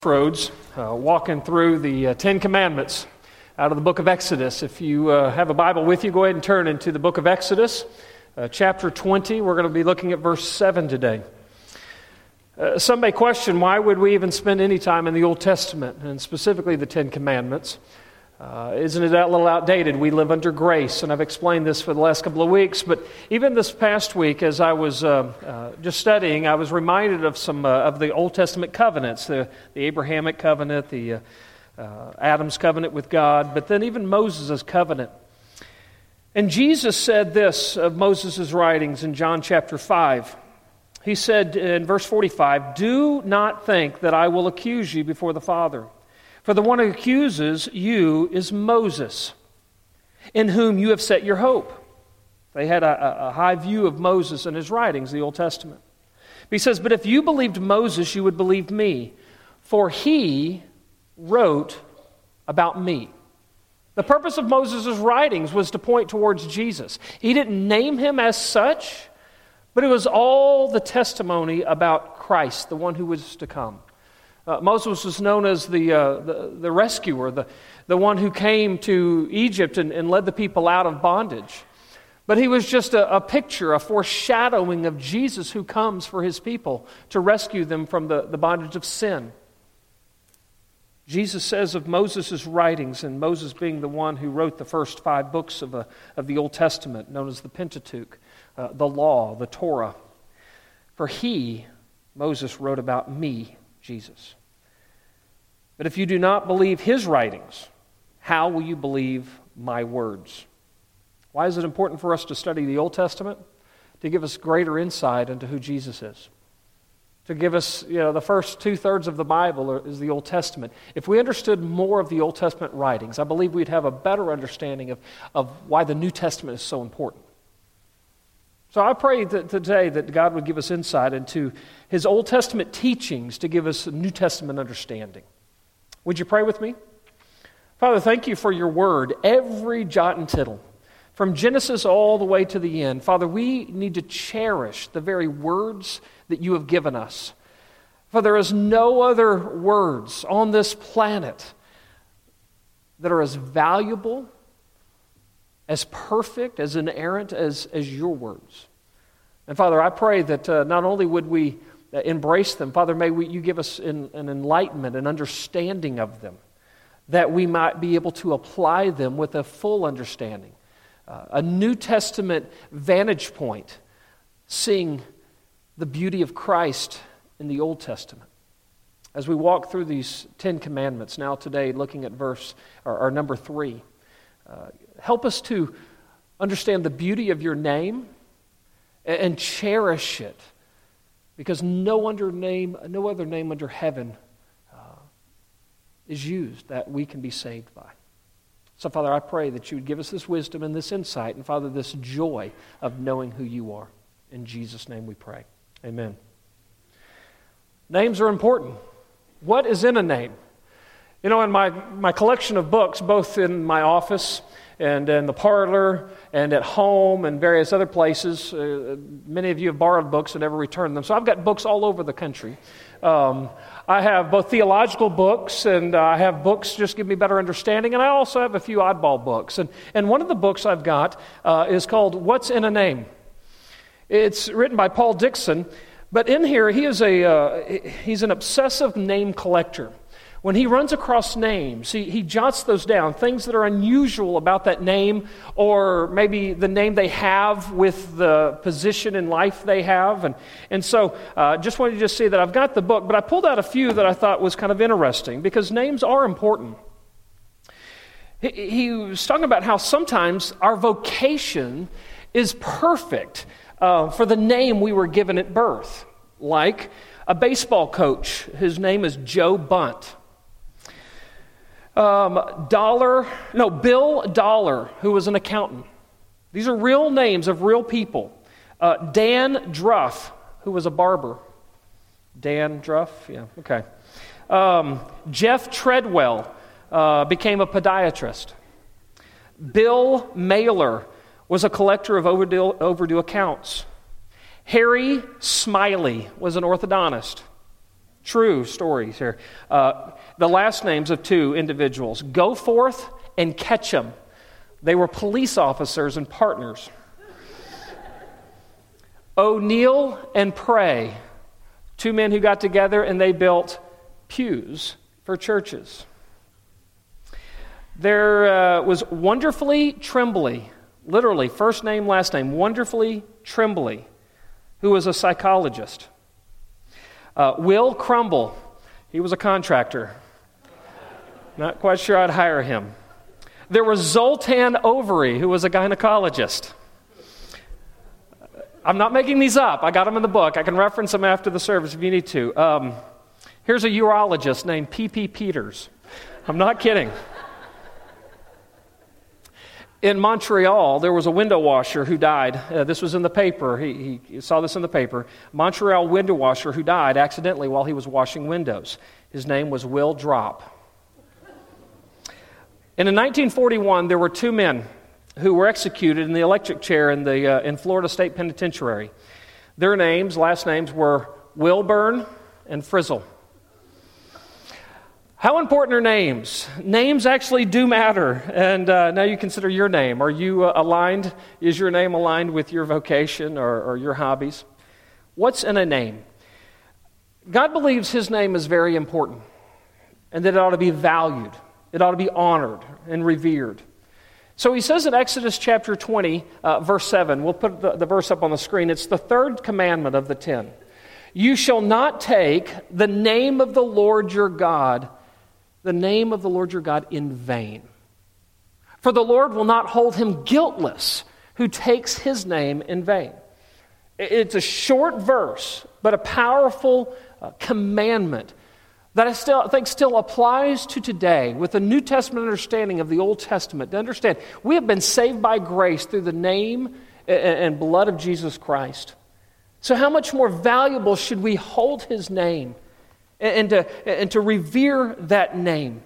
Crossroads, walking through the Ten Commandments out of the book of Exodus. If you have a Bible with you, go ahead and turn into the book of Exodus, chapter 20. We're going to be looking at verse 7 today. Some may question, why would we even spend any time in the Old Testament, and specifically the Ten Commandments? Isn't it that little outdated? We live under grace, and I've explained this for the last couple of weeks, but even this past week, as I was just studying, I was reminded of some of the Old Testament covenants, the Abrahamic covenant, the Adam's covenant with God, but then even Moses' covenant. And Jesus said this of Moses' writings in John chapter 5. He said in verse 45, "Do not think that I will accuse you before the Father. For the one who accuses you is Moses, in whom you have set your hope." They had a high view of Moses and his writings, the Old Testament. He says, "But if you believed Moses, you would believe me, for he wrote about me." The purpose of Moses' writings was to point towards Jesus. He didn't name him as such, but it was all the testimony about Christ, the one who was to come. Moses was known as the rescuer, the one who came to Egypt and led the people out of bondage. But he was just a picture, a foreshadowing of Jesus who comes for his people to rescue them from the bondage of sin. Jesus says of Moses' writings, and Moses being the one who wrote the first 5 books of the Old Testament, known as the Pentateuch, the Law, the Torah, "For he, Moses, wrote about me, Jesus. But if you do not believe his writings, how will you believe my words?" Why is it important for us to study the Old Testament? To give us greater insight into who Jesus is. To give us, the first 2/3 of the Bible is the Old Testament. If we understood more of the Old Testament writings, I believe we'd have a better understanding of why the New Testament is so important. So I pray that today that God would give us insight into his Old Testament teachings to give us a New Testament understanding. Would you pray with me? Father, thank you for your word, every jot and tittle, from Genesis all the way to the end. Father, we need to cherish the very words that you have given us. For there is no other words on this planet that are as valuable, as perfect, as inerrant as your words. And Father, I pray that not only would we embrace them, Father, may you give us an enlightenment, an understanding of them, that we might be able to apply them with a full understanding, a New Testament vantage point, seeing the beauty of Christ in the Old Testament. As we walk through these 10 Commandments, now today looking at verse or number 3, help us to understand the beauty of your name and cherish it, because no other name under heaven is used that we can be saved by. So, Father, I pray that you would give us this wisdom and this insight, and, Father, this joy of knowing who you are. In Jesus' name we pray. Amen. Names are important. What is in a name? In my collection of books, both in my office and in the parlor and at home and various other places, many of you have borrowed books and never returned them. So I've got books all over the country. I have both theological books and I have books just give me better understanding, and I also have a few oddball books. And one of the books I've got is called What's in a Name? It's written by Paul Dixon, but in here he's an obsessive name collector. When he runs across names, he jots those down, things that are unusual about that name, or maybe the name they have with the position in life they have. And so just wanted you to see that I've got the book, but I pulled out a few that I thought was kind of interesting, because names are important. He was talking about how sometimes our vocation is perfect for the name we were given at birth. Like a baseball coach, his name is Joe Bunt. Bill Dollar, who was an accountant. These are real names of real people. Dan Druff, who was a barber. Dan Druff, yeah, okay. Jeff Treadwell became a podiatrist. Bill Mailer was a collector of overdue accounts. Harry Smiley was an orthodontist. True stories here. The last names of two individuals, Goforth and Ketchum. They were police officers and partners. O'Neill and Prey, two men who got together and they built pews for churches. There was Wonderfully Tremblay, literally first name, last name, Wonderfully Tremblay, who was a psychologist. Will Crumble, he was a contractor. Not quite sure I'd hire him. There was Zoltan Ovary, who was a gynecologist. I'm not making these up. I got them in the book. I can reference them after the service if you need to. Here's a urologist named P.P. Peters. I'm not kidding. In Montreal, there was a window washer who died. This was in the paper. He saw this in the paper. Montreal window washer who died accidentally while he was washing windows. His name was Will Drop. And in 1941, there were two men who were executed in the electric chair in Florida State Penitentiary. Their names, last names, were Wilburn and Frizzle. How important are names? Names actually do matter. And now you consider your name. Are you aligned? Is your name aligned with your vocation or your hobbies? What's in a name? God believes His name is very important and that it ought to be valued. It ought to be honored and revered. So He says in Exodus chapter 20, verse 7, we'll put the verse up on the screen. It's the third commandment of the 10. You shall not take the name of the Lord your God in vain. For the Lord will not hold him guiltless who takes His name in vain. It's a short verse, but a powerful commandment that I think still applies to today with the New Testament understanding of the Old Testament. To understand, we have been saved by grace through the name and blood of Jesus Christ. So how much more valuable should we hold His name and to revere that name?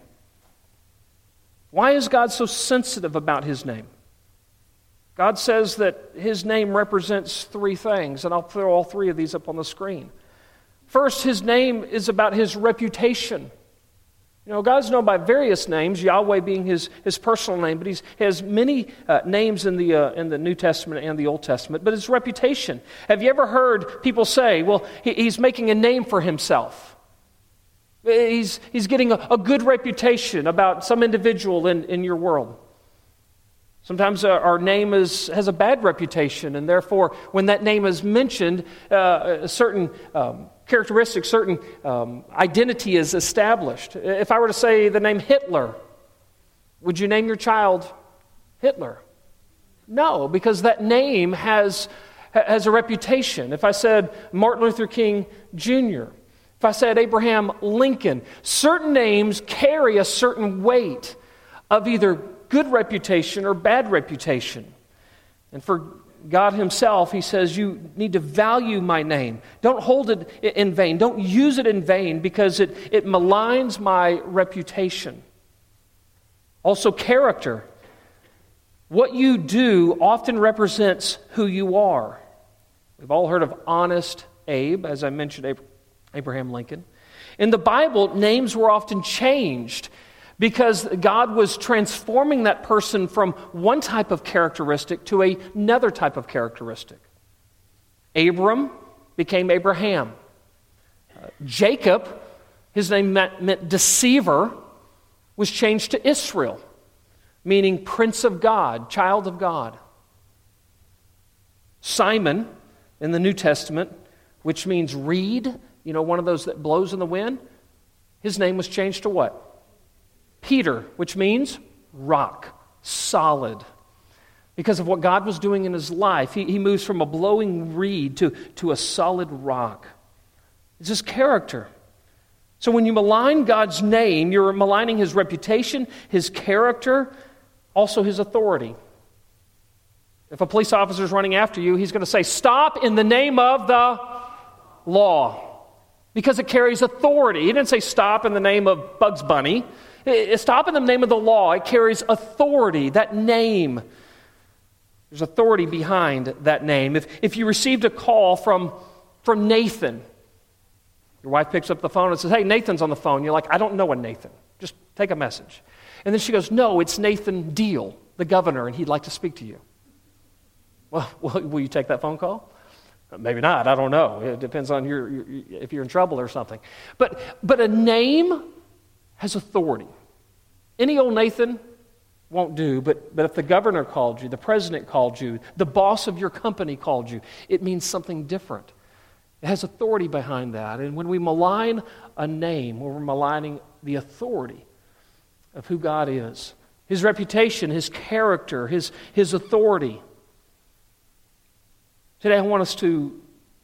Why is God so sensitive about His name? God says that His name represents three things, and I'll throw all three of these up on the screen. First, His name is about His reputation. You know, God's known by various names, Yahweh being His personal name, but He has many names in the New Testament and the Old Testament. But His reputation. Have you ever heard people say, well, He's making a name for Himself? He's getting a good reputation about some individual in your world. Sometimes our name has a bad reputation, and therefore, when that name is mentioned, a certain characteristic, certain identity is established. If I were to say the name Hitler, would you name your child Hitler? No, because that name has a reputation. If I said Martin Luther King Jr., if I said Abraham Lincoln, certain names carry a certain weight of either good reputation or bad reputation. And for God Himself, He says, you need to value my name. Don't hold it in vain. Don't use it in vain because it maligns my reputation. Also, character. What you do often represents who you are. We've all heard of Honest Abe, as I mentioned, Abraham Lincoln. In the Bible, names were often changed because God was transforming that person from one type of characteristic to another type of characteristic. Abram became Abraham. Jacob, his name meant deceiver, was changed to Israel, meaning Prince of God, child of God. Simon, in the New Testament, which means reed, you know, one of those that blows in the wind, his name was changed to what? Peter, which means rock, solid. Because of what God was doing in his life, he moves from a blowing reed to a solid rock. It's his character. So when you malign God's name, you're maligning His reputation, His character, also His authority. If a police officer is running after you, he's going to say, "Stop in the name of the law," because it carries authority. He didn't say, "Stop in the name of Bugs Bunny." Stop in the name of the law. It carries authority, that name. There's authority behind that name. If you received a call from Nathan, Your wife picks up the phone and says, hey, Nathan's on the phone. You're like, I don't know a Nathan. Just take a message. And then she goes, no, it's Nathan Deal, the governor, and he'd like to speak to you. Well, will you take that phone call? Maybe not. I don't know. It depends on if you're in trouble or something. But a name has authority. Any old Nathan won't do, but if the governor called you, the president called you, the boss of your company called you, it means something different. It has authority behind that. And when we malign a name, we're maligning the authority of who God is, His reputation, His character, His authority. Today I want us to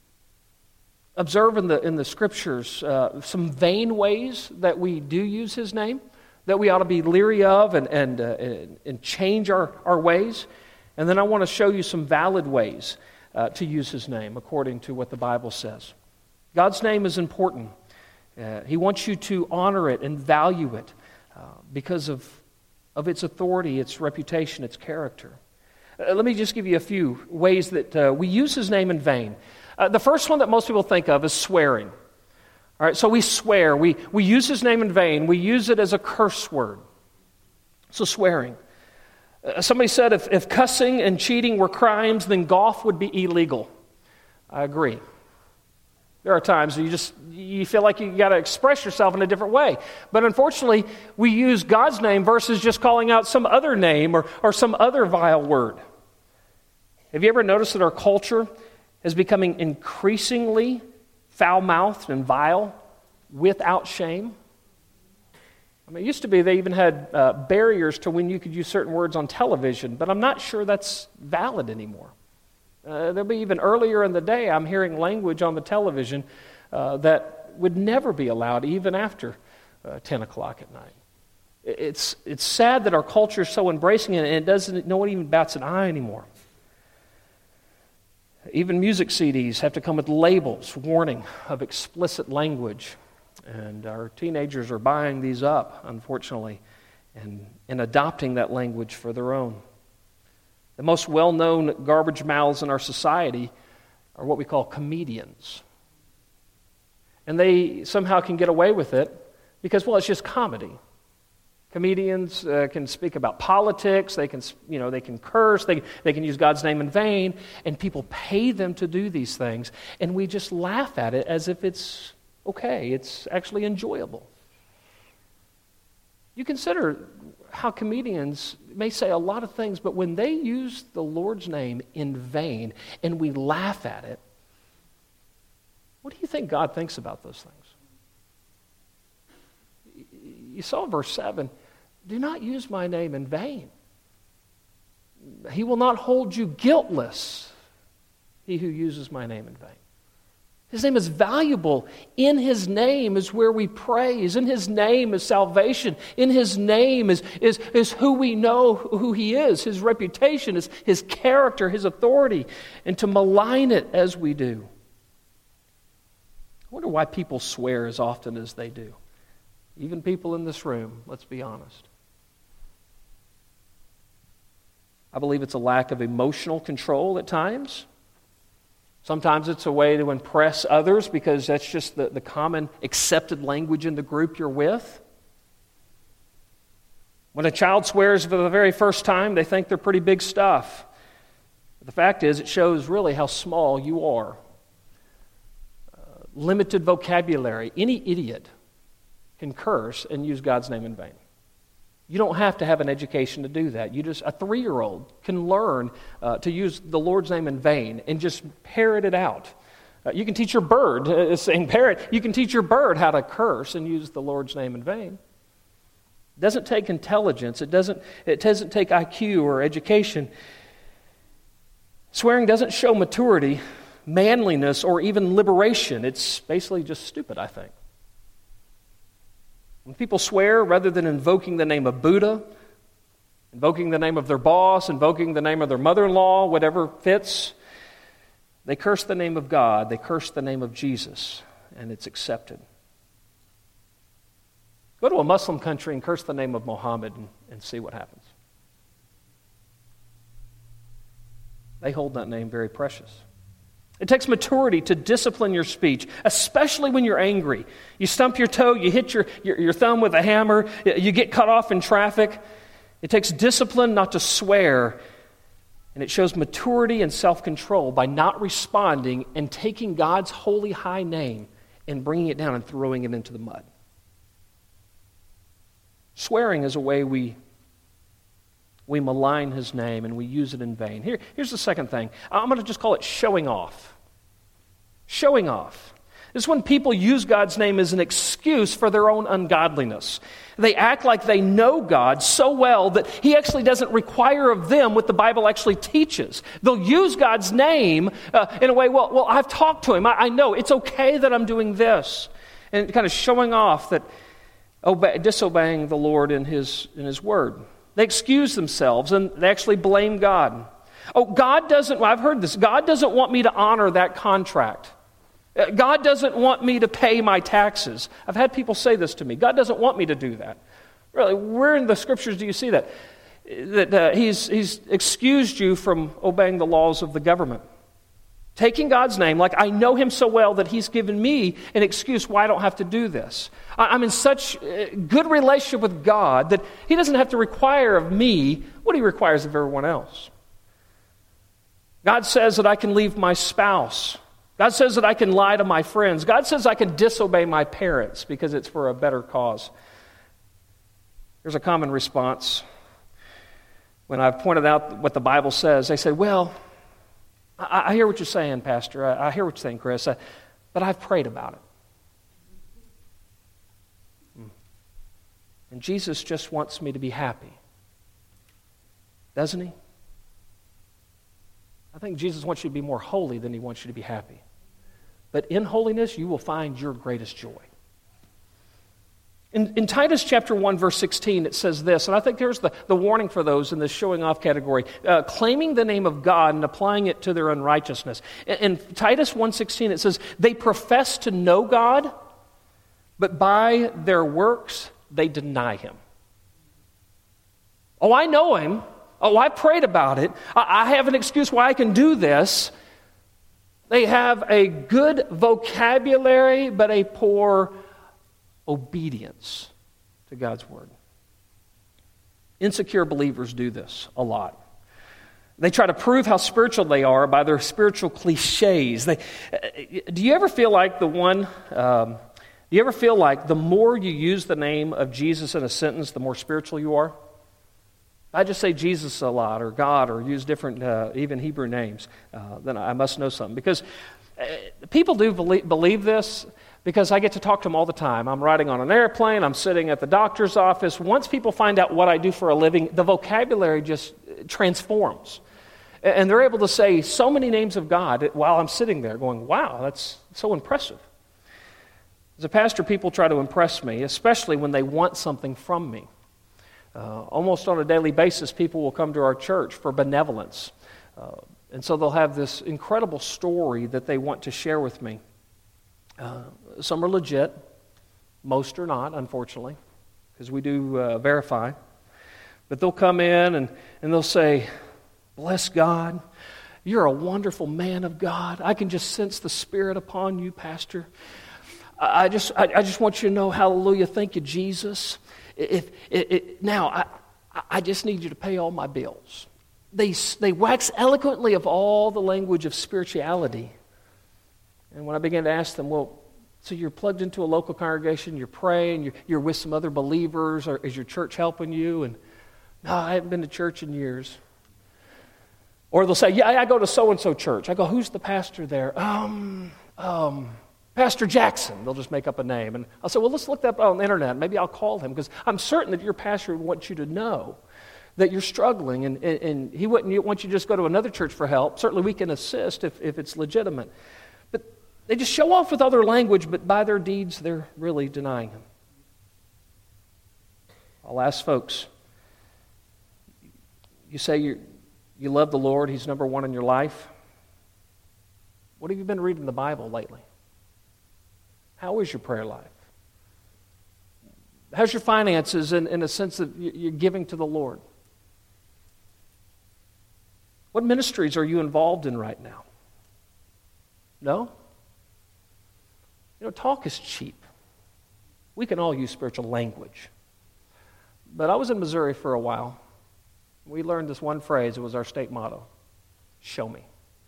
observe in the Scriptures some vain ways that we do use His name, that we ought to be leery of and change our ways. And then I want to show you some valid ways to use His name according to what the Bible says. God's name is important. He wants you to honor it and value it because of its authority, its reputation, its character. Let me just give you a few ways that we use His name in vain. The first one that most people think of is swearing. All right, so we swear. We use His name in vain. We use it as a curse word. So swearing. Somebody said if cussing and cheating were crimes, then golf would be illegal. I agree. There are times you feel like you got to express yourself in a different way. But unfortunately, we use God's name versus just calling out some other name or some other vile word. Have you ever noticed that our culture is becoming increasingly foul-mouthed and vile without shame? I mean, it used to be they even had barriers to when you could use certain words on television, but I'm not sure that's valid anymore. There'll be even earlier in the day, I'm hearing language on the television that would never be allowed even after 10 o'clock at night. It's sad that our culture is so embracing it, and no one even bats an eye anymore. Even music CDs have to come with labels, warning of explicit language. And our teenagers are buying these up, unfortunately, and adopting that language for their own. The most well-known garbage mouths in our society are what we call comedians. And they somehow can get away with it because, well, it's just comedy. Comedians can speak about politics, they can curse, they can use God's name in vain, and people pay them to do these things, and we just laugh at it as if it's okay, it's actually enjoyable. You consider how comedians may say a lot of things, but when they use the Lord's name in vain and we laugh at it, what do you think God thinks about those things? You saw verse 7, do not use my name in vain. He will not hold you guiltless, he who uses my name in vain. His name is valuable. In His name is where we praise. In His name is salvation. In His name is who we know who He is, His reputation, His character, His authority. And to malign it as we do. I wonder why people swear as often as they do. Even people in this room, let's be honest. I believe it's a lack of emotional control at times. Sometimes it's a way to impress others because that's just the common accepted language in the group you're with. When a child swears for the very first time, they think they're pretty big stuff. But the fact is, it shows really how small you are. Limited vocabulary. Any idiot can curse and use God's name in vain. You don't have to have an education to do that. A 3-year-old can learn to use the Lord's name in vain and just parrot it out. You can teach your bird, saying parrot, you can teach your bird how to curse and use the Lord's name in vain. It doesn't take intelligence. It doesn't take IQ or education. Swearing doesn't show maturity, manliness, or even liberation. It's basically just stupid, I think. When people swear, rather than invoking the name of Buddha, invoking the name of their boss, invoking the name of their mother-in-law, whatever fits, they curse the name of God, they curse the name of Jesus, and it's accepted. Go to a Muslim country and curse the name of Muhammad and see what happens. They hold that name very precious. It takes maturity to discipline your speech, especially when you're angry. You stump your toe, you hit your thumb with a hammer, you get cut off in traffic. It takes discipline not to swear, and it shows maturity and self-control by not responding and taking God's holy high name and bringing it down and throwing it into the mud. Swearing is a way we malign his name and we use it in vain. Here's the second thing. I'm going to just call it showing off. Showing off. This is when people use God's name as an excuse for their own ungodliness. They act like they know God so well that he actually doesn't require of them what the Bible actually teaches. They'll use God's name in a way, well, I've talked to him. I know it's okay that I'm doing this. And kind of showing off that disobeying the Lord in his word. They excuse themselves and they actually blame God. I've heard this. God doesn't want me to honor that contract. God doesn't want me to pay my taxes. I've had people say this to me. God doesn't want me to do that. Really, where in the scriptures do you see that? That he's excused you from obeying the laws of the government. Taking God's name, like I know him so well that he's given me an excuse why I don't have to do this. I'm in such good relationship with God that he doesn't have to require of me what he requires of everyone else. God says that I can leave my spouse. God says that I can lie to my friends. God says I can disobey my parents because it's for a better cause. There's a common response when I've pointed out what the Bible says. They say, well, I hear what you're saying, Pastor. I hear what you're saying, Chris, but I've prayed about it. And Jesus just wants me to be happy. Doesn't he? I think Jesus wants you to be more holy than he wants you to be happy. But in holiness, you will find your greatest joy. In Titus chapter 1, verse 16, it says this, and I think there's the warning for those in this showing off category, claiming the name of God and applying it to their unrighteousness. In Titus 1:16, it says, they profess to know God, but by their works, they deny him. Oh, I know him. Oh, I prayed about it. I have an excuse why I can do this. They have a good vocabulary, but a poor obedience to God's word. Insecure believers do this a lot. They try to prove how spiritual they are by their spiritual cliches. Do you ever feel like the more you use the name of Jesus in a sentence, the more spiritual you are? I just say Jesus a lot, or God, or use different, even Hebrew names, then I must know something. Because people do believe this, because I get to talk to them all the time. I'm riding on an airplane, I'm sitting at the doctor's office. Once people find out what I do for a living, the vocabulary just transforms. And they're able to say so many names of God while I'm sitting there going, wow, that's so impressive. As a pastor, people try to impress me, especially when they want something from me. Almost on a daily basis, people will come to our church for benevolence. And so they'll have this incredible story that they want to share with me. Some are legit. Most are not, unfortunately, because we do verify. But they'll come in and they'll say, bless God. You're a wonderful man of God. I can just sense the Spirit upon you, Pastor. I just want you to know, hallelujah, thank you, Jesus. Now, I just need you to pay all my bills. They wax eloquently of all the language of spirituality. And when I began to ask them, well, so you're plugged into a local congregation, you're praying, you're with some other believers, or is your church helping you? And no, I haven't been to church in years. Or they'll say, yeah, I go to so-and-so church. I go, who's the pastor there? Pastor Jackson. They'll just make up a name. And I'll say, well, let's look that up on the internet. Maybe I'll call him, because I'm certain that your pastor would want you to know that you're struggling, and he wouldn't want you to just go to another church for help. Certainly we can assist if it's legitimate. But they just show off with other language, but by their deeds, they're really denying him. I'll ask folks, you say you love the Lord, he's number one in your life. What have you been reading the Bible lately? How is your prayer life? How's your finances in a sense that you're giving to the Lord? What ministries are you involved in right now? No? Talk is cheap. We can all use spiritual language. But I was in Missouri for a while. We learned this one phrase. It was our state motto. Show me.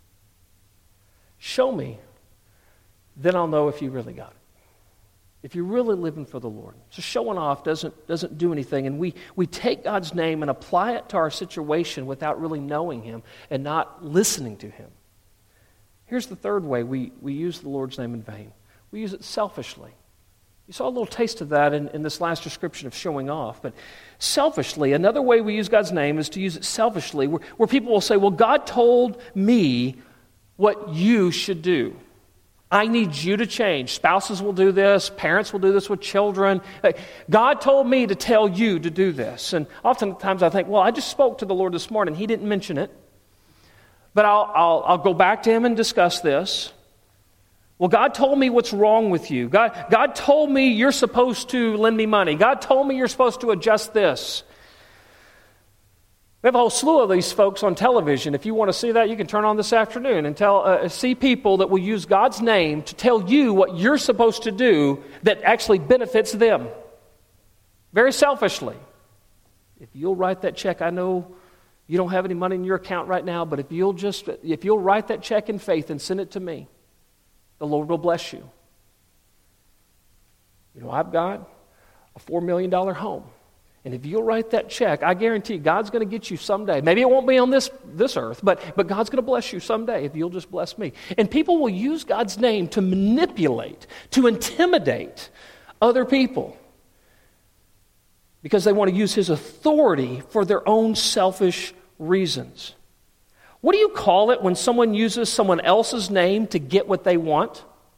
Show me, then I'll know if you really got it. If you're really living for the Lord. So showing off doesn't do anything. And we take God's name and apply it to our situation without really knowing Him and not listening to Him. Here's the third way we use the Lord's name in vain. We use it selfishly. You saw a little taste of that in this last description of showing off. But selfishly, another way we use God's name is to use it selfishly, where people will say, well, God told me what you should do. I need you to change. Spouses will do this. Parents will do this with children. God told me to tell you to do this. And oftentimes I think, well, I just spoke to the Lord this morning. He didn't mention it. But I'll go back to Him and discuss this. Well, God told me what's wrong with you. God told me you're supposed to lend me money. God told me you're supposed to adjust this. We have a whole slew of these folks on television. If you want to see that, you can turn on this afternoon and see people that will use God's name to tell you what you're supposed to do that actually benefits them. Very selfishly. If you'll write that check, I know you don't have any money in your account right now, but if you'll write that check in faith and send it to me, the Lord will bless you. I've got a $4 million home. And if you'll write that check, I guarantee God's going to get you someday. Maybe it won't be on this earth, but God's going to bless you someday if you'll just bless me. And people will use God's name to manipulate, to intimidate other people because they want to use His authority for their own selfish reasons. What do you call it when someone uses someone else's name to get what they want?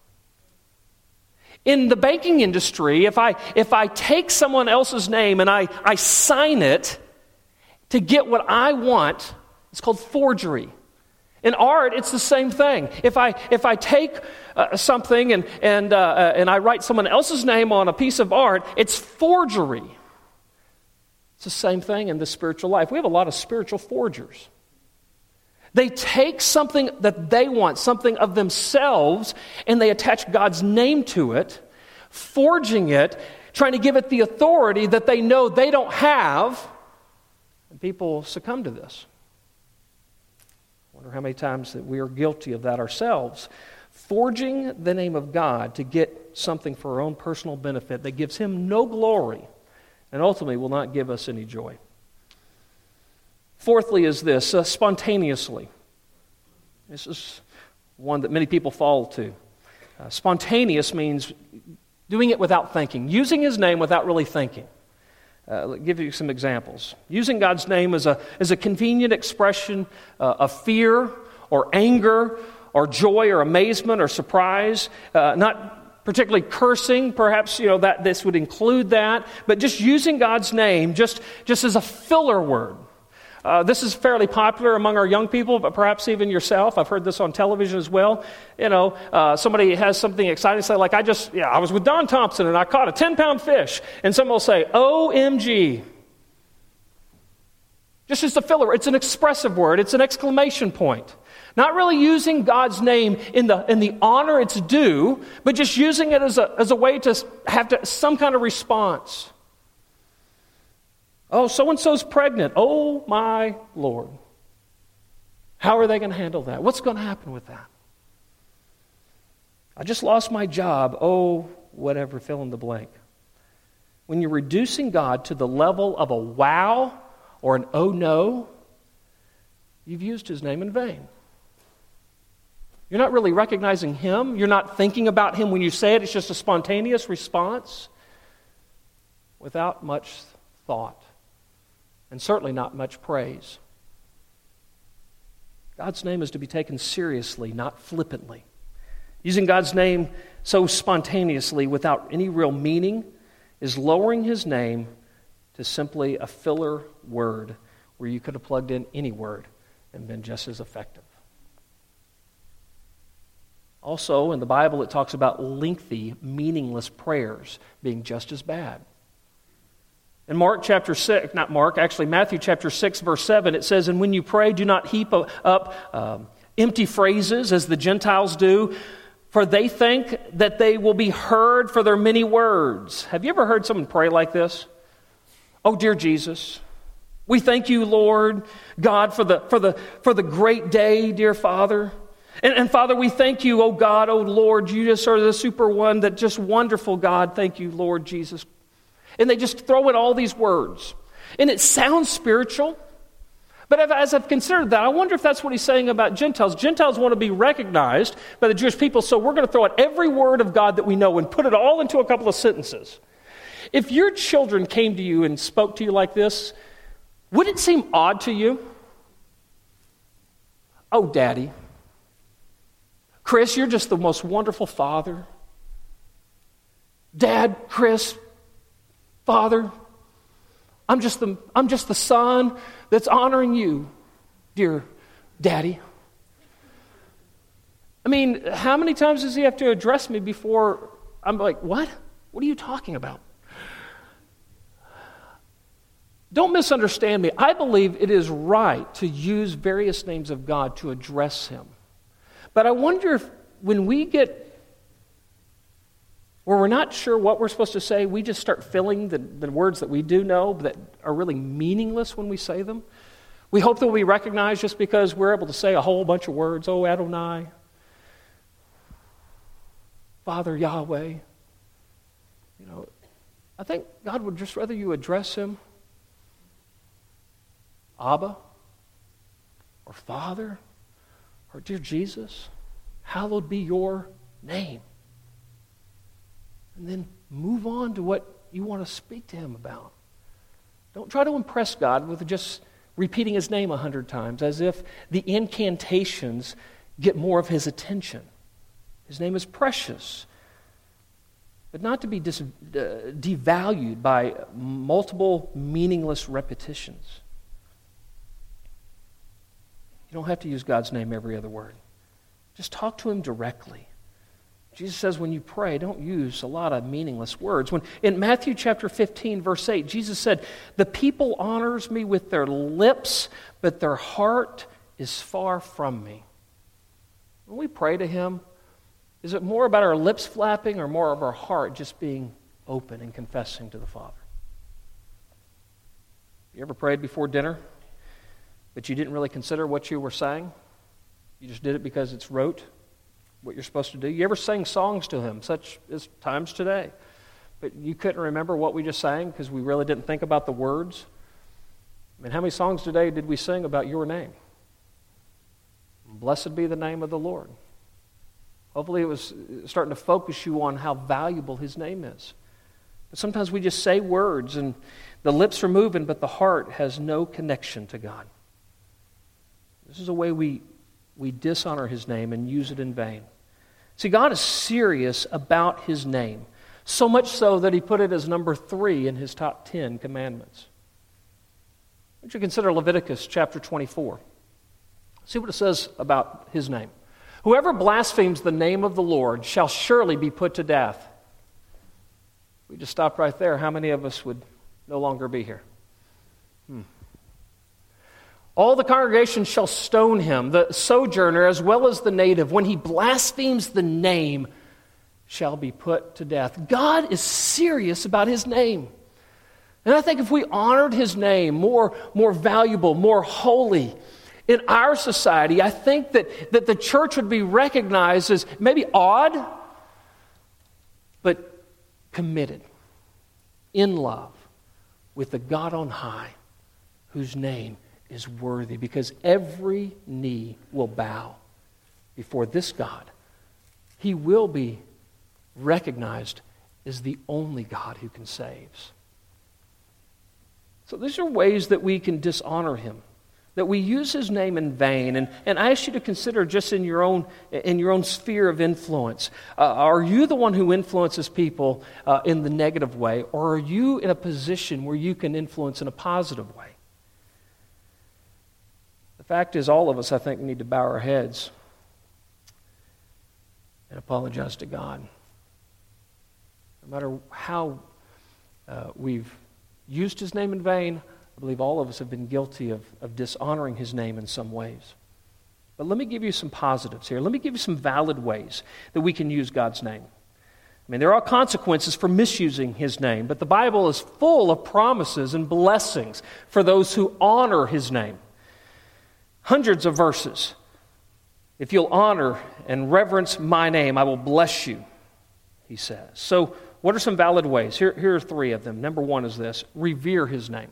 In the banking industry, if I take someone else's name and I sign it to get what I want, it's called forgery. In art, it's the same thing. If I take something and I write someone else's name on a piece of art, it's forgery. It's the same thing in the spiritual life. We have a lot of spiritual forgers. They take something that they want, something of themselves, and they attach God's name to it, forging it, trying to give it the authority that they know they don't have. And people succumb to this. I wonder how many times that we are guilty of that ourselves. Forging the name of God to get something for our own personal benefit that gives Him no glory and ultimately will not give us any joy. Fourthly is this, spontaneously. This is one that many people fall to. Spontaneous means doing it without thinking, using His name without really thinking. I'll give you some examples. Using God's name as a convenient expression of fear or anger or joy or amazement or surprise, not particularly cursing, perhaps that this would include that, but just using God's name just as a filler word. This is fairly popular among our young people, but perhaps even yourself. I've heard this on television as well. Somebody has something exciting to say, like, I was with Don Thompson and I caught a 10-pound fish. And someone will say, OMG. Just as a filler. It's an expressive word. It's an exclamation point. Not really using God's name in the honor it's due, but just using it as a way to have some kind of response. Oh, so-and-so's pregnant. Oh, my Lord. How are they going to handle that? What's going to happen with that? I just lost my job. Oh, whatever, fill in the blank. When you're reducing God to the level of a wow or an oh no, you've used His name in vain. You're not really recognizing Him. You're not thinking about Him when you say it. It's just a spontaneous response without much thought. And certainly not much praise. God's name is to be taken seriously, not flippantly. Using God's name so spontaneously without any real meaning is lowering His name to simply a filler word where you could have plugged in any word and been just as effective. Also, in the Bible, it talks about lengthy, meaningless prayers being just as bad. In Matthew chapter 6, verse 7, it says, "And when you pray, do not heap up empty phrases as the Gentiles do, for they think that they will be heard for their many words. Have you ever heard someone pray like this? Oh, dear Jesus, we thank you, Lord God, for the great day, dear Father. And Father, we thank you, oh God, oh Lord, you just are the super one, that just wonderful God. Thank you, Lord Jesus. And they just throw in all these words. And it sounds spiritual. But as I've considered that, I wonder if that's what he's saying about Gentiles. Gentiles want to be recognized by the Jewish people, so we're going to throw out every word of God that we know and put it all into a couple of sentences. If your children came to you and spoke to you like this, would it seem odd to you? Oh, Daddy. Chris, you're just the most wonderful father. Dad, Chris, Father, I'm just the son that's honoring you, dear Daddy. I mean, how many times does he have to address me before I'm like, what? What are you talking about? Don't misunderstand me. I believe it is right to use various names of God to address him. But I wonder if when we get where we're not sure what we're supposed to say, we just start filling the words that we do know that are really meaningless when we say them. We hope that we'll be recognized just because we're able to say a whole bunch of words. Oh, Adonai, Father Yahweh. You know, I think God would just rather you address him Abba or Father or dear Jesus, hallowed be your name. And then move on to what you want to speak to him about. Don't try to impress God with just repeating his name 100 times as if the incantations get more of his attention. His name is precious, but not to be devalued by multiple meaningless repetitions. You don't have to use God's name every other word. Just talk to him directly. Jesus says when you pray, don't use a lot of meaningless words. When in Matthew chapter 15, verse 8, Jesus said, "The people honors me with their lips, but their heart is far from me." When we pray to him, is it more about our lips flapping or more of our heart just being open and confessing to the Father? You ever prayed before dinner, but you didn't really consider what you were saying? You just did it because it's rote, what you're supposed to do. You ever sang songs to him, such as times today, but you couldn't remember what we just sang because we really didn't think about the words? I mean, how many songs today did we sing about your name? Blessed be the name of the Lord. Hopefully it was starting to focus you on how valuable his name is. But sometimes we just say words and the lips are moving, but the heart has no connection to God. This is a way we dishonor his name and use it in vain. See, God is serious about his name, so much so that he put it as number 3 in his top 10 commandments. Would you consider Leviticus chapter 24? See what it says about his name. "Whoever blasphemes the name of the Lord shall surely be put to death." We just stopped right there. How many of us would no longer be here? "All the congregation shall stone him, the sojourner as well as the native. When he blasphemes the name, shall be put to death." God is serious about his name. And I think if we honored his name, more valuable, more holy, in our society, I think that the church would be recognized as maybe odd, but committed, in love, with the God on high, whose name is worthy, because every knee will bow before this God. He will be recognized as the only God who can save. So these are ways that we can dishonor him, that we use his name in vain. And I ask you to consider just in your own sphere of influence. Are you the one who influences people in the negative way, or are you in a position where you can influence in a positive way? The fact is, all of us, I think, need to bow our heads and apologize to God. No matter how we've used his name in vain, I believe all of us have been guilty of dishonoring his name in some ways. But let me give you some positives here. Let me give you some valid ways that we can use God's name. I mean, there are consequences for misusing His name, but the Bible is full of promises and blessings for those who honor His name. Hundreds of verses. If you'll honor and reverence my name, I will bless you, He says. So, what are some valid ways? Here are three of them. Number one is this: revere His name.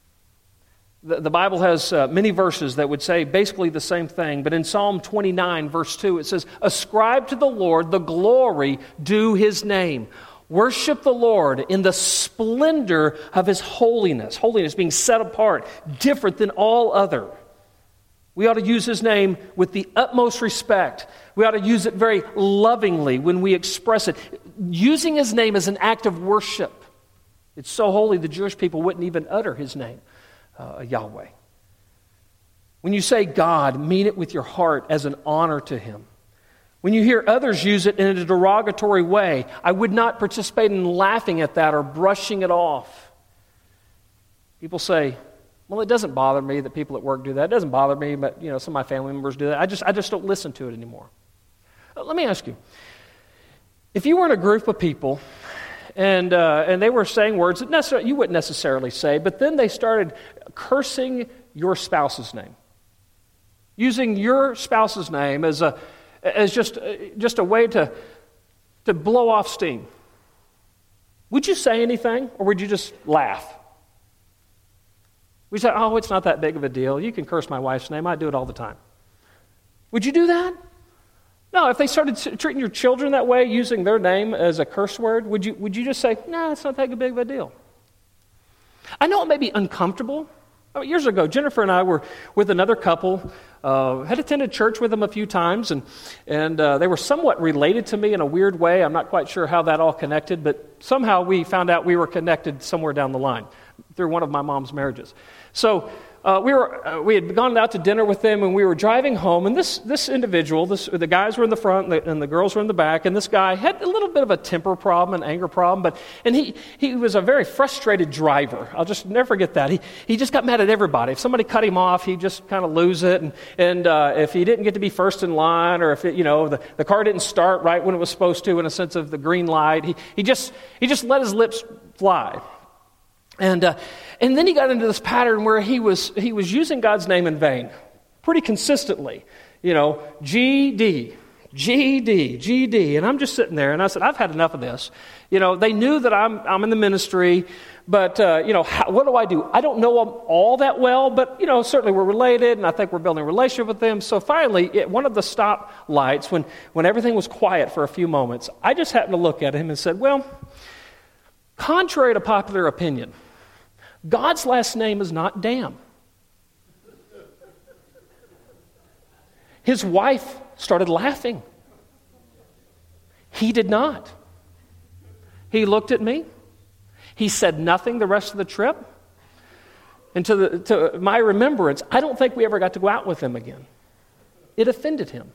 The Bible has many verses that would say basically the same thing, but in Psalm 29, verse 2, it says, "Ascribe to the Lord the glory due His name. Worship the Lord in the splendor of His holiness." Holiness being set apart, different than all other. We ought to use His name with the utmost respect. We ought to use it very lovingly when we express it. Using His name is an act of worship. It's so holy the Jewish people wouldn't even utter His name. Yahweh. When you say God, mean it with your heart as an honor to Him. When you hear others use it in a derogatory way, I would not participate in laughing at that or brushing it off. People say, well, it doesn't bother me that people at work do that. It doesn't bother me, but some of my family members do that. I just don't listen to it anymore. Let me ask you, if you were in a group of people and they were saying words that you wouldn't necessarily say, but then they started cursing your spouse's name, using your spouse's name as just a way to blow off steam, would you say anything, or would you just laugh? We say, oh, it's not that big of a deal. You can curse my wife's name. I do it all the time. Would you do that? No, if they started treating your children that way, using their name as a curse word, would you just say, no, it's not that big of a deal? I know it may be uncomfortable. Years ago, Jennifer and I were with another couple, had attended church with them a few times, and they were somewhat related to me in a weird way. I'm not quite sure how that all connected, but somehow we found out we were connected somewhere down the line through one of my mom's marriages. So we had gone out to dinner with them, and we were driving home, and this individual, the guys were in the front and the girls were in the back, and this guy had a little bit of a temper problem, an anger problem, and he was a very frustrated driver. I'll just never forget that. He just got mad at everybody. If somebody cut him off, he'd just kind of lose it, and if he didn't get to be first in line, or if the car didn't start right when it was supposed to, in a sense of the green light, he just let his lips fly. And then he got into this pattern where he was using God's name in vain, pretty consistently. GD, and I'm just sitting there, and I said, I've had enough of this. They knew that I'm in the ministry, but what do I do? I don't know them all that well, but certainly we're related, and I think we're building a relationship with them. So finally, at one of the stop lights, when everything was quiet for a few moments, I just happened to look at him and said, well, contrary to popular opinion, God's last name is not Dam. His wife started laughing. He did not. He looked at me. He said nothing the rest of the trip. And to my remembrance, I don't think we ever got to go out with him again. It offended him.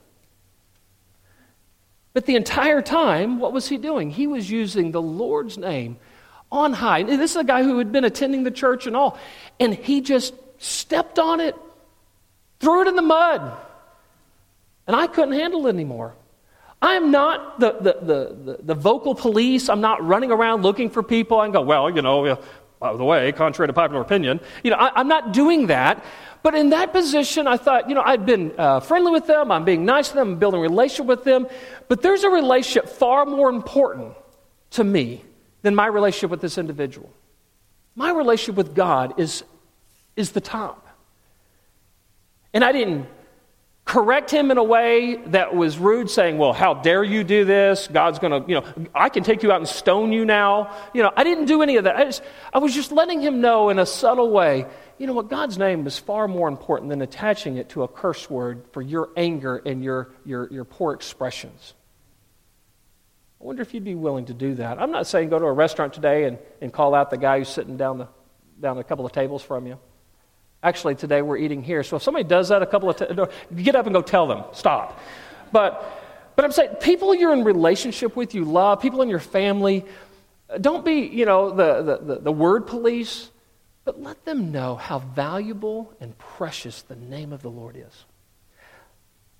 But the entire time, what was he doing? He was using the Lord's name on high. And this is a guy who had been attending the church and all. And he just stepped on it, threw it in the mud. And I couldn't handle it anymore. I am not the vocal police. I'm not running around looking for people and go, well, by the way, contrary to popular opinion. I'm not doing that. But in that position, I thought, I'd been friendly with them. I'm being nice to them. I'm building a relationship with them. But there's a relationship far more important to me than my relationship with this individual. My relationship with God is the top. And I didn't correct him in a way that was rude, saying, well, how dare you do this? God's going to, I can take you out and stone you now. I didn't do any of that. I was just letting him know in a subtle way, what God's name is far more important than attaching it to a curse word for your anger and your poor expressions. I wonder if you'd be willing to do that. I'm not saying go to a restaurant today and call out the guy who's sitting down a couple of tables from you. Actually, today we're eating here. So if somebody does that get up and go tell them, stop. But I'm saying, people you're in relationship with, you love, people in your family, don't be, the word police, but let them know how valuable and precious the name of the Lord is.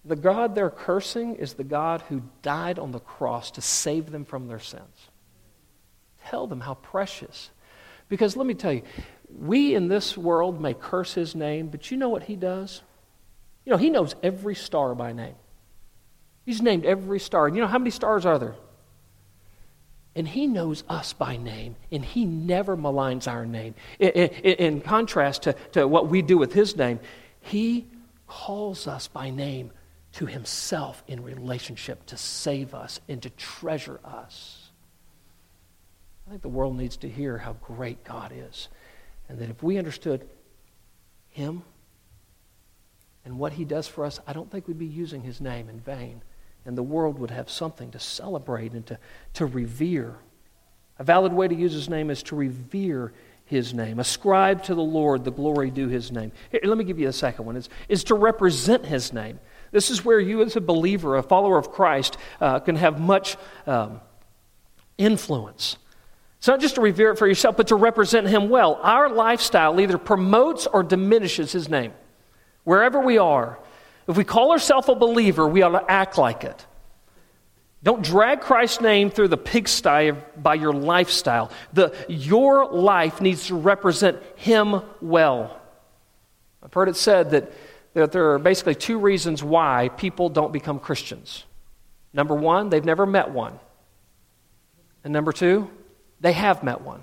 The God they're cursing is the God who died on the cross to save them from their sins. Tell them how precious. Because let me tell you, we in this world may curse his name, but you know what he does? You know, he knows every star by name. He's named every star. And you know how many stars are there? And he knows us by name, and he never maligns our name. In contrast to what we do with his name, he calls us by name to himself in relationship to save us and to treasure us. I think the world needs to hear how great God is, and that if we understood him and what he does for us, I don't think we'd be using his name in vain, and the world would have something to celebrate and to revere. A valid way to use his name is to revere his name. Ascribe to the Lord the glory due his name. Here, let me give you a second one. Is to represent his name. This is where you as a believer, a follower of Christ, can have much influence. It's not just to revere it for yourself, but to represent him well. Our lifestyle either promotes or diminishes his name. Wherever we are, if we call ourselves a believer, we ought to act like it. Don't drag Christ's name through the pigsty by your lifestyle. Your life needs to represent him well. I've heard it said that there are basically two reasons why people don't become Christians. Number one, they've never met one. And number two, they have met one.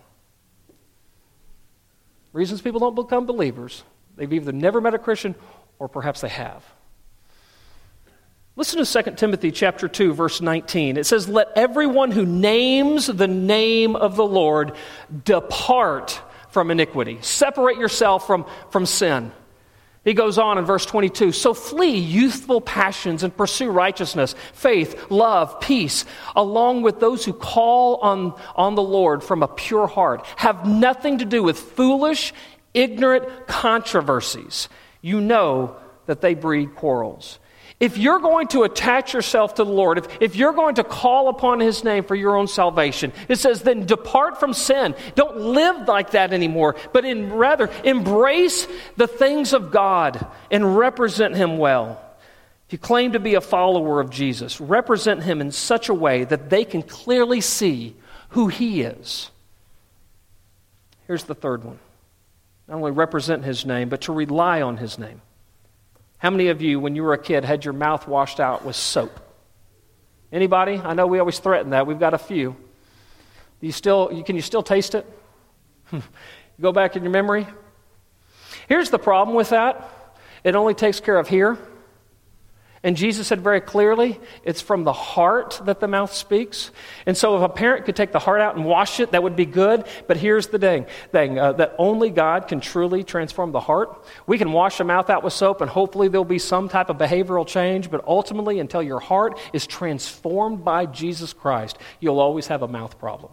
Reasons people don't become believers: they've either never met a Christian or perhaps they have. Listen to 2 Timothy chapter 2, verse 19. It says, "Let everyone who names the name of the Lord depart from iniquity." Separate yourself from sin. He goes on in verse 22, "So flee youthful passions and pursue righteousness, faith, love, peace, along with those who call on the Lord from a pure heart. Have nothing to do with foolish, ignorant controversies. You know that they breed quarrels." If you're going to attach yourself to the Lord, if you're going to call upon his name for your own salvation, it says then depart from sin. Don't live like that anymore, but rather embrace the things of God and represent him well. If you claim to be a follower of Jesus, represent him in such a way that they can clearly see who he is. Here's the third one. Not only represent his name, but to rely on his name. How many of you, when you were a kid, had your mouth washed out with soap? Anybody? I know we always threaten that. We've got a few. Can you still taste it? Go back in your memory. Here's the problem with that. It only takes care of here. And Jesus said very clearly, it's from the heart that the mouth speaks. And so if a parent could take the heart out and wash it, that would be good. But here's the thing that only God can truly transform the heart. We can wash the mouth out with soap, and hopefully there'll be some type of behavioral change. But ultimately, until your heart is transformed by Jesus Christ, you'll always have a mouth problem.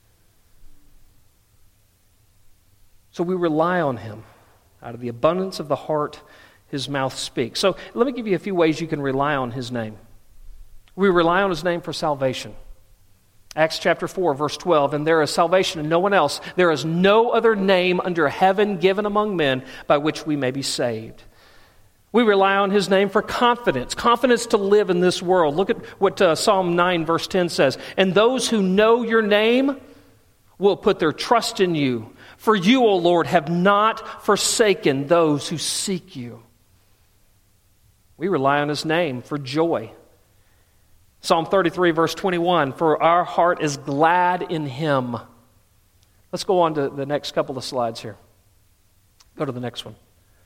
So we rely on him. Out of the abundance of the heart, his mouth speaks. So let me give you a few ways you can rely on his name. We rely on his name for salvation. Acts chapter 4, verse 12, "And there is salvation in no one else. There is no other name under heaven given among men by which we may be saved." We rely on his name for confidence to live in this world. Look at what Psalm 9, verse 10 says. "And those who know your name will put their trust in you. For you, O Lord, have not forsaken those who seek you." We rely on his name for joy. Psalm 33, verse 21, "For our heart is glad in him." Let's go on to the next couple of slides here. Go to the next one.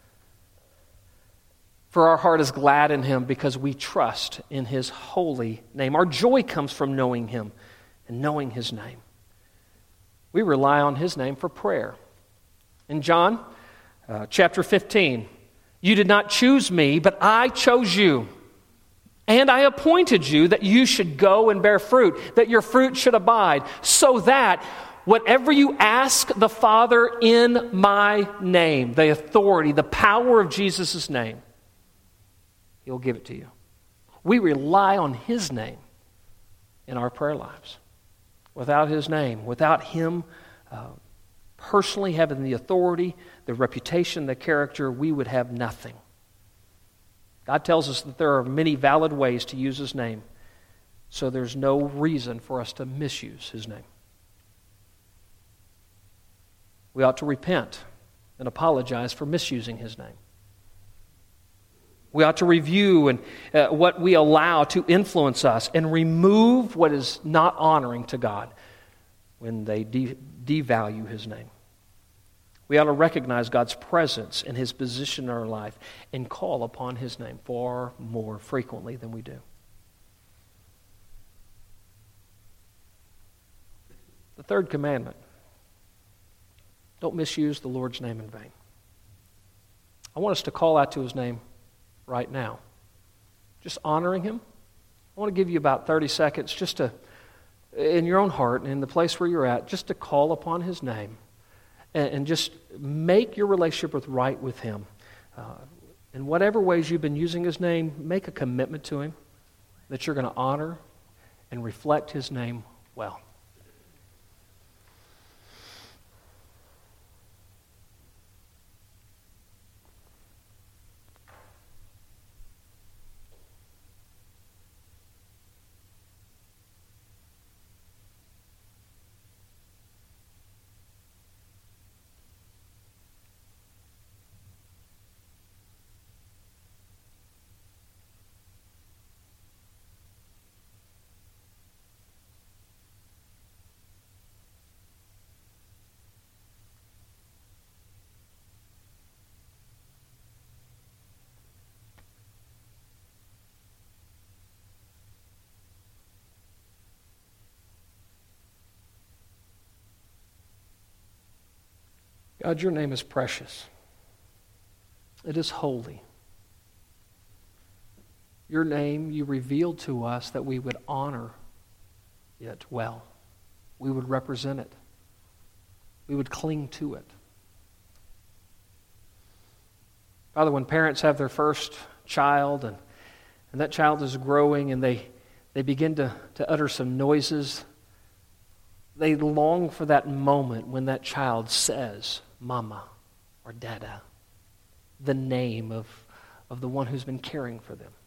"For our heart is glad in him because we trust in his holy name." Our joy comes from knowing him and knowing his name. We rely on his name for prayer. In John chapter 15, "You did not choose me, but I chose you. And I appointed you that you should go and bear fruit, that your fruit should abide, so that whatever you ask the Father in my name," the authority, the power of Jesus' name, he'll give it to you. We rely on his name in our prayer lives. Without his name, without him personally having the authority, the reputation, the character, we would have nothing. God tells us that there are many valid ways to use His name, so there's no reason for us to misuse His name. We ought to repent and apologize for misusing His name. We ought to review what we allow to influence us and remove what is not honoring to God when they devalue His name. We ought to recognize God's presence and His position in our life and call upon His name far more frequently than we do. The third commandment: don't misuse the Lord's name in vain. I want us to call out to His name right now. Just honoring Him. I want to give you about 30 seconds just to, in your own heart and in the place where you're at, just to call upon His name and just make your relationship right with Him. In whatever ways you've been using His name, make a commitment to Him that you're going to honor and reflect His name well. God, your name is precious. It is holy. Your name you revealed to us that we would honor it well. We would represent it. We would cling to it. Father, when parents have their first child and that child is growing and they begin to utter some noises, they long for that moment when that child says, Mama or Dada, the name of the one who's been caring for them.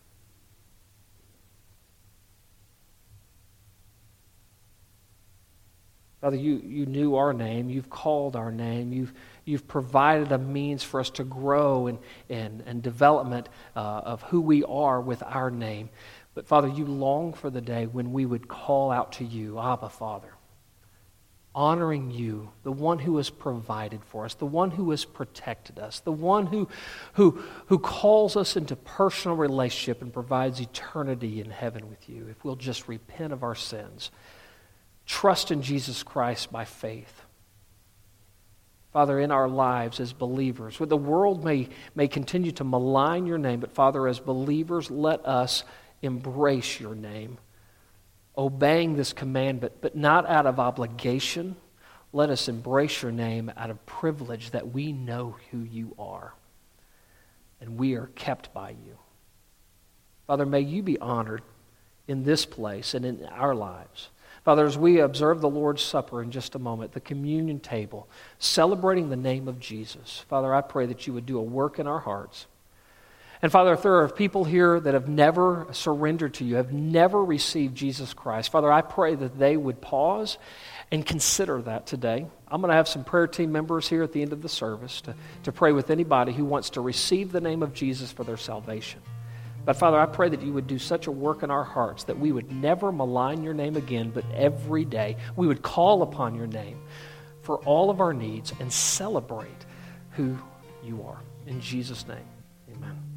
Father, you knew our name. You've called our name. You've provided a means for us to grow and development of who we are with our name. But Father, you long for the day when we would call out to you, Abba, Father, honoring you, the one who has provided for us, the one who has protected us, the one who calls us into personal relationship and provides eternity in heaven with you. If we'll just repent of our sins, trust in Jesus Christ by faith. Father, in our lives as believers, the world may continue to malign your name, but Father, as believers, let us embrace your name, obeying this commandment, but not out of obligation. Let us embrace your name out of privilege that we know who you are, and we are kept by you. Father, may you be honored in this place and in our lives. Father, as we observe the Lord's Supper in just a moment, the communion table, celebrating the name of Jesus, Father, I pray that you would do a work in our hearts. And Father, if there are people here that have never surrendered to you, have never received Jesus Christ, Father, I pray that they would pause and consider that today. I'm going to have some prayer team members here at the end of the service to pray with anybody who wants to receive the name of Jesus for their salvation. But Father, I pray that you would do such a work in our hearts that we would never malign your name again, but every day we would call upon your name for all of our needs and celebrate who you are. In Jesus' name, amen.